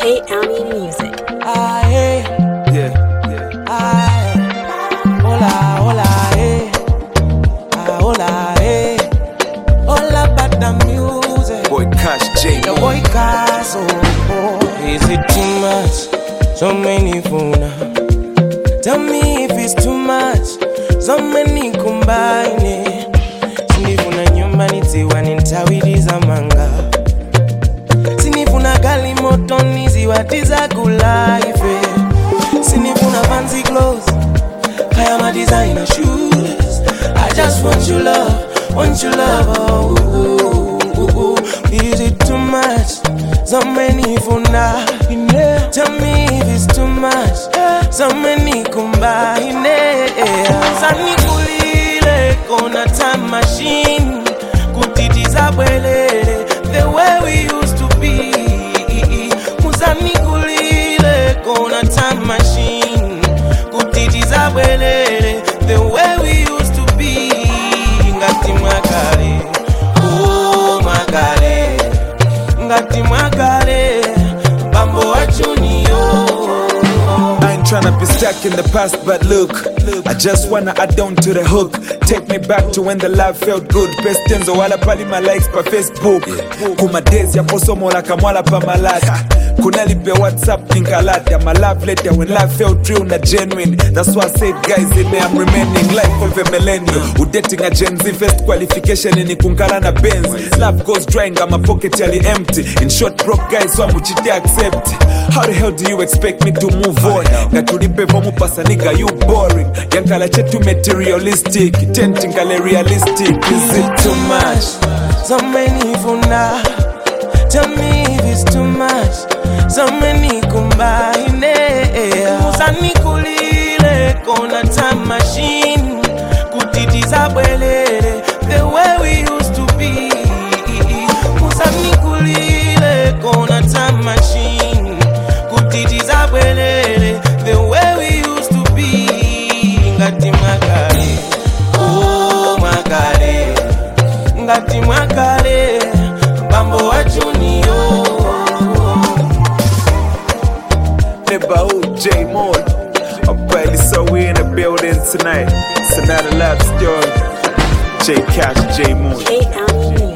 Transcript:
K-Ami Music. Aye, Yeah. aye. Hola, hola, eh. Ah, hola, eh. All about the music. Boy Cash J. The boy Cash, oh. Is it too much? So many phone. Tell me if it's too much. So many combine. Sinifuna nyumbani wanintawiliza manga. Sinifuna gali moto niziwatiza kulaife. Sinifuna fancy clothes. I am a designer shoes. I just want your love, oh, ooh, ooh, ooh. Is it too much? So many funa. Tell me if it's too much. So many combine. Sani kulile kona time machine. Kutitiza bwelele the way we used to be. Musani kulile kona time machine. Kutitiza bwelele the way we used to be. Ngati mwakale, oh mwakale. Ngati mwakale, bambo wa junior. I ain't tryna be stuck in the past, but look, I just wanna add on to the hook. Take me back to when the love felt good. Best tenzo wala pali my likes pa Facebook. Kuma days ya posomo la kamwala pa malata. Kuna lipe WhatsApp kinkalata. My love letter when love felt real na genuine. That's why I said guys in me I'm remaining. Life of a millennium. Udating a Gen Z first qualification ni kunkala na Benz. Love goes drying and my pocket yali empty. In short broke guys so muchite accept. How the hell do you expect me to move on? Gatulipe vomu pasa nigga you boring. Yankala chetu materialistic. Tenting kale realistic. Is it too much? So many funa. Tell me if it's too much. So many combine. Musani kulile kona time machine. Kutitiza bwelele the way we used to be. Musani kulile kona time machine. Kutitiza bwelele the way we used to be. Ngati mwakale, oh mwakale. Ngati mwakale, bambo wa junior. Neighborhood J Moore. I'm barely so we in the building tonight. It's another love story. J Cash J Moore. K-Ami Music.